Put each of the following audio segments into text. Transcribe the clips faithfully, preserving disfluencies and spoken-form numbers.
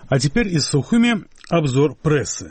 А теперь из Сухуми обзор прессы.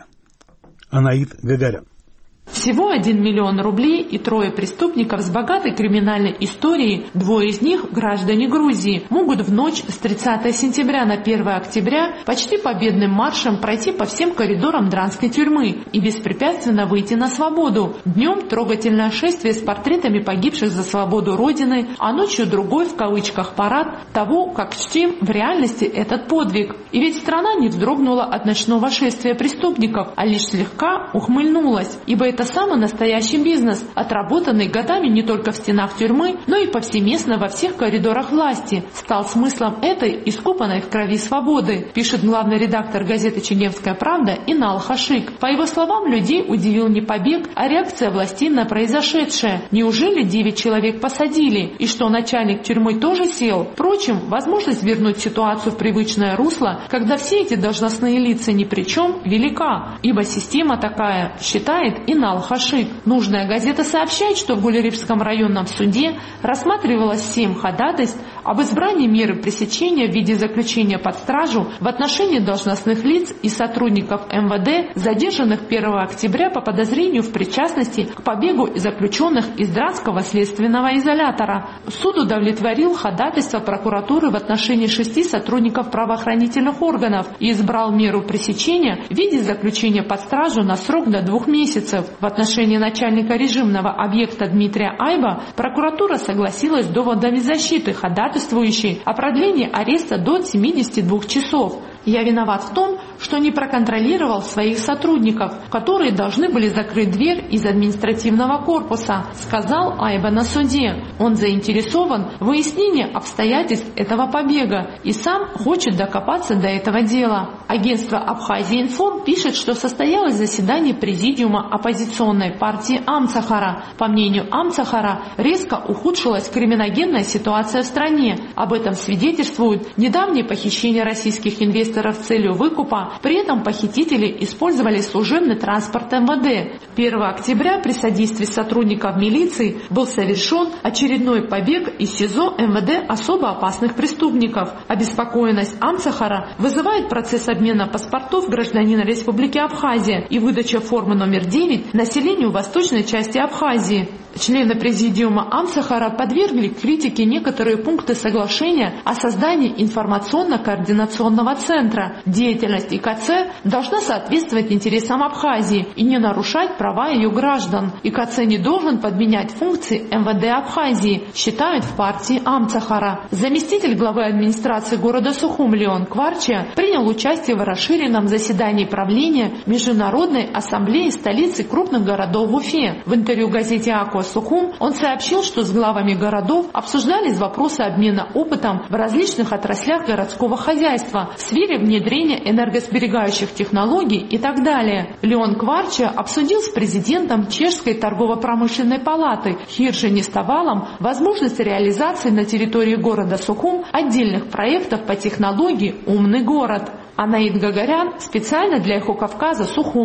Анаид Гагарян. Всего один миллион рублей и трое преступников с богатой криминальной историей, двое из них граждане Грузии, могут в ночь с тридцатого сентября на первое октября почти победным маршем пройти по всем коридорам Дранской тюрьмы и беспрепятственно выйти на свободу. Днем трогательное шествие с портретами погибших за свободу Родины, а ночью другой в кавычках парад того, как чтим в реальности этот подвиг. И ведь страна не вздрогнула от ночного шествия преступников, а лишь слегка ухмыльнулась, ибо это самый настоящий бизнес, отработанный годами не только в стенах тюрьмы, но и повсеместно во всех коридорах власти, стал смыслом этой искупанной в крови свободы, пишет главный редактор газеты «Чегемская правда» Инал Хашик. По его словам, людей удивил не побег, а реакция властей на произошедшее. Неужели девять человек посадили? И что, начальник тюрьмы тоже сел? Впрочем, возможность вернуть ситуацию в привычное русло, когда все эти должностные лица ни при чем, велика, ибо система такая, считает Инал Хашик. Нужная газета сообщает, что в Гулеревском районном суде рассматривалось семь ходатайств об избрании меры пресечения в виде заключения под стражу в отношении должностных лиц и сотрудников эм вэ дэ, задержанных первого октября по подозрению в причастности к побегу заключенных из Дранского следственного изолятора. Суд удовлетворил ходатайство прокуратуры в отношении шести сотрудников правоохранительных органов и избрал меру пресечения в виде заключения под стражу на срок до двух месяцев. В отношении начальника режимного объекта Дмитрия Айба прокуратура согласилась с доводами защиты ходатайствующей о продлении ареста до семидесяти двух часов. «Я виноват в том, что не проконтролировал своих сотрудников, которые должны были закрыть дверь из административного корпуса», сказал Айба на суде. Он заинтересован в выяснении обстоятельств этого побега и сам хочет докопаться до этого дела. Агентство Абхазия-Информ пишет, что состоялось заседание президиума оппозиционной партии Амцахара. По мнению Амцахара, резко ухудшилась криминогенная ситуация в стране. Об этом свидетельствует недавнее похищение российских инвесторов с целью выкупа. При этом похитители использовали служебный транспорт эм вэ дэ. первого октября при содействии сотрудников милиции был совершен очередной побег из СИЗО эм вэ дэ особо опасных преступников. Обеспокоенность Амцахара вызывает процесс обмена паспортов гражданина Республики Абхазия и выдача формы номер девять населению восточной части Абхазии. Члены президиума Амцахара подвергли критике некоторые пункты соглашения о создании информационно-координационного центра. Деятельность и ка цэ должна соответствовать интересам Абхазии и не нарушать права ее граждан. и ка цэ не должен подменять функции эм вэ дэ Абхазии, считают в партии Амцахара. Заместитель главы администрации города Сухум Леон Кварча принял участие в расширенном заседании правления Международной ассамблеи столицы крупных городов в Уфе. В интервью газете «Акос Сухум» он сообщил, что с главами городов обсуждались вопросы обмена опытом в различных отраслях городского хозяйства в сфере внедрения энергосберегающих технологий и так далее. Леон Кварча обсудил с президентом Чешской торгово-промышленной палаты Хирши Неставалом возможность реализации на территории города Сухум отдельных проектов по технологии «Умный город». Анаид Гагарян специально для Эхо Кавказа, Сухум.